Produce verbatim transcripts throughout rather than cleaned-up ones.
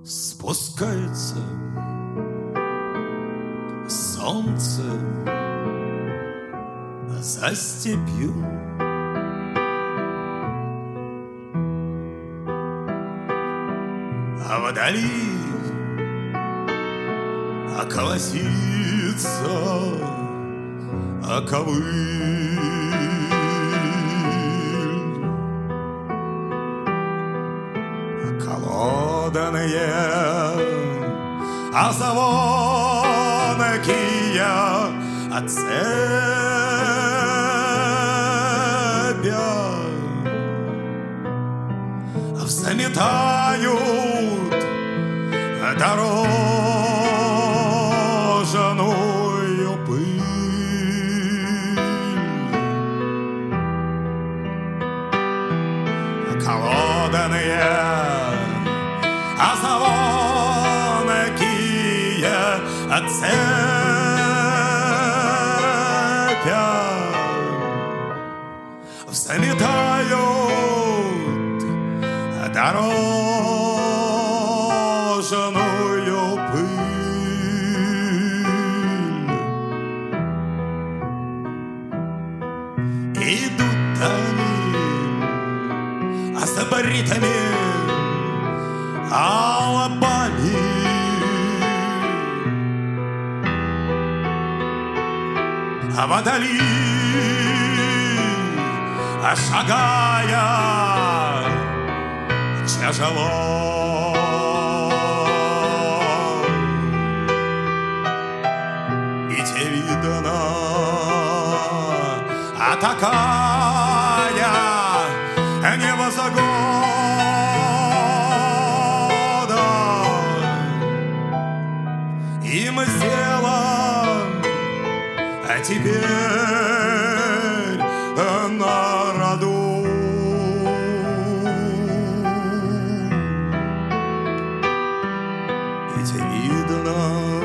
Спускается солнце за степью, а вдали колосится ковыль. Колоданные звонкие цепя взметают дорожную пыль. Колоданные звонкие цепя взметают дорожную пыль. Идут они с бритами лбами, а вдали шагая тяжело. И те видно, а такая невозгода им сделан, а теперь на роду. Ведь видно,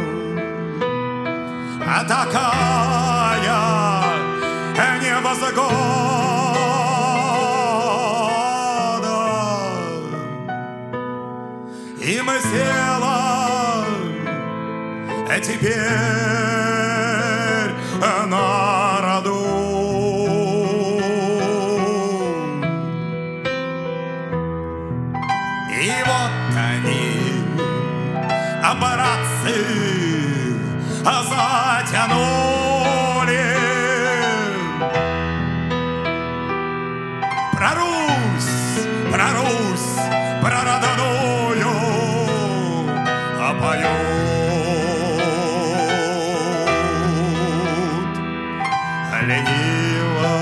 а такая невозгода им сделан, а теперь на роду. И вот они, братцы, затянули про Русь, про Русь, про родную поют. Лениво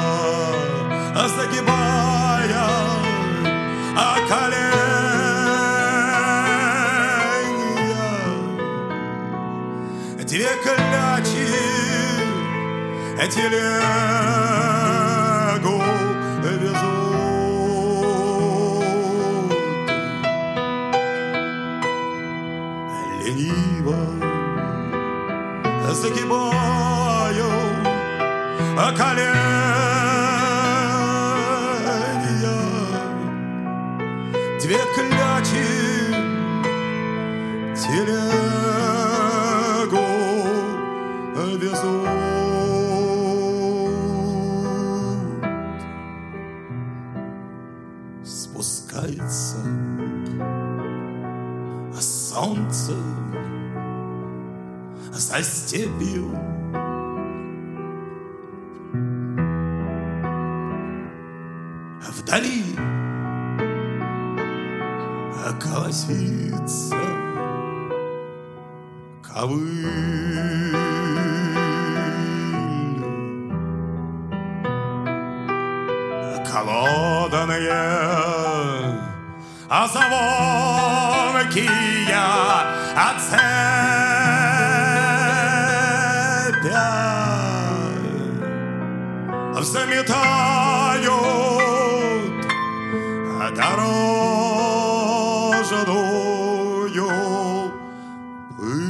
загибая коленя, две клячи телегу везут. Лениво загибаю коленя, две клячи телегу везут. Спускается солнце за степью, вдали колосится ковыль. Колоданные звонкие цепя взметают дорожную пыль.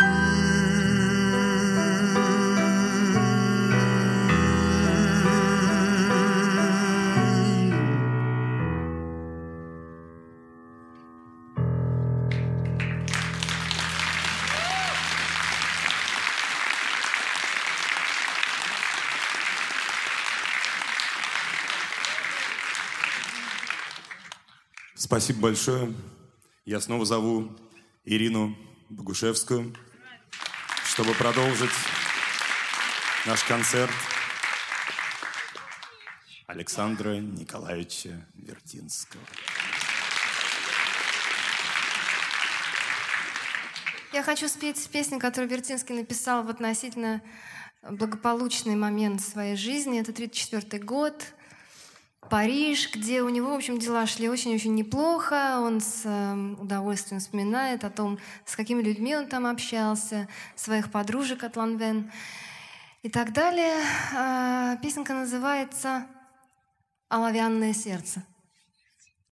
Спасибо большое. Я снова зову Ирину Богушевскую, чтобы продолжить наш концерт Александра Николаевича Вертинского. Я хочу спеть песню, которую Вертинский написал в относительно благополучный момент своей жизни. Это тридцать четвёртый год, Париж, где у него, в общем, дела шли очень-очень неплохо. Он с э, удовольствием вспоминает о том, с какими людьми он там общался, своих подружек от Ланвен и так далее. Э, песенка называется «Оловянное сердце».